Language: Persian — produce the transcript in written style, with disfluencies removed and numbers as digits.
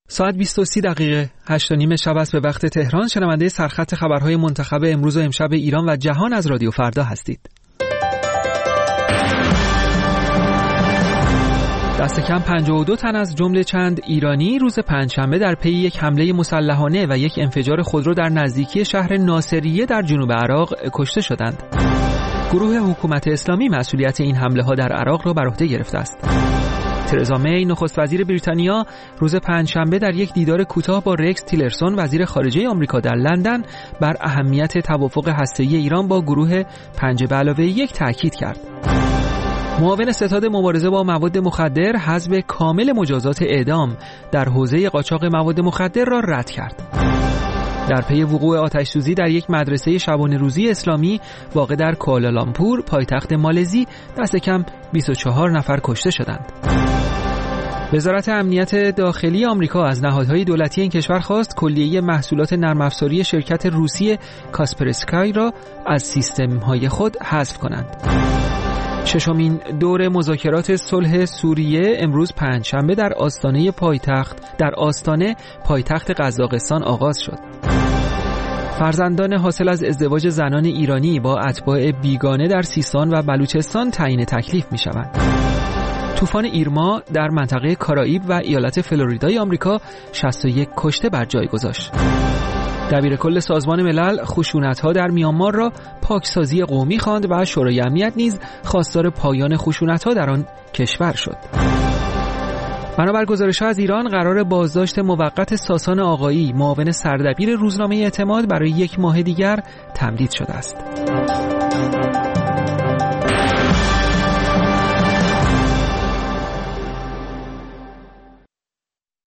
ساعت 20:30 8:30 شب است به وقت تهران. شنونده سرخط خبرهای منتخب امروز و امشب ایران و جهان از رادیو فردا هستید. دست کم 52 تن از جمله چند ایرانی روز پنجشنبه در پی یک حمله مسلحانه و یک انفجار خودرو در نزدیکی شهر ناصریه در جنوب عراق کشته شدند. گروه حکومت اسلامی مسئولیت این حمله ها در عراق را بر عهده گرفته است. ترزا می نخست وزیر بریتانیا روز پنجشنبه در یک دیدار کوتاه با رکس تیلرسون وزیر خارجه آمریکا در لندن بر اهمیت توافق هسته‌ای ایران با گروه 5+1 تاکید کرد. معاون ستاد مبارزه با مواد مخدر حذف کامل مجازات اعدام در حوزه قاچاق مواد مخدر را رد کرد. در پی وقوع آتش‌سوزی در یک مدرسه شبانه روزی اسلامی واقع در کوالالامپور پایتخت مالزی دست کم 24 نفر کشته شدند. وزارت امنیت داخلی آمریکا از نهادهای دولتی این کشور خواست کلیه محصولات نرم افزاری شرکت روسی کاسپرسکای را از سیستم‌های خود حذف کنند. ششمین دور مذاکرات صلح سوریه امروز پنجشنبه در آستانه پایتخت قزاقستان آغاز شد. فرزندان حاصل از ازدواج زنان ایرانی با اتباع بیگانه در سیستان و بلوچستان تعیین تکلیف می‌شوند. طوفان ایرما در منطقه کارائیب و ایالت فلوریدای آمریکا 61 کشته بر جای گذاشت. دبیرکل سازمان ملل خشونت‌ها در میانمار را پاکسازی قومی خواند و شورای امنیت نیز خواستار پایان خشونت‌ها در آن کشور شد. بنابر گزارش‌ها از ایران قرار بازداشت موقت ساسان آقایی معاون سردبیر روزنامه اعتماد برای 1 ماه دیگر تمدید شده است.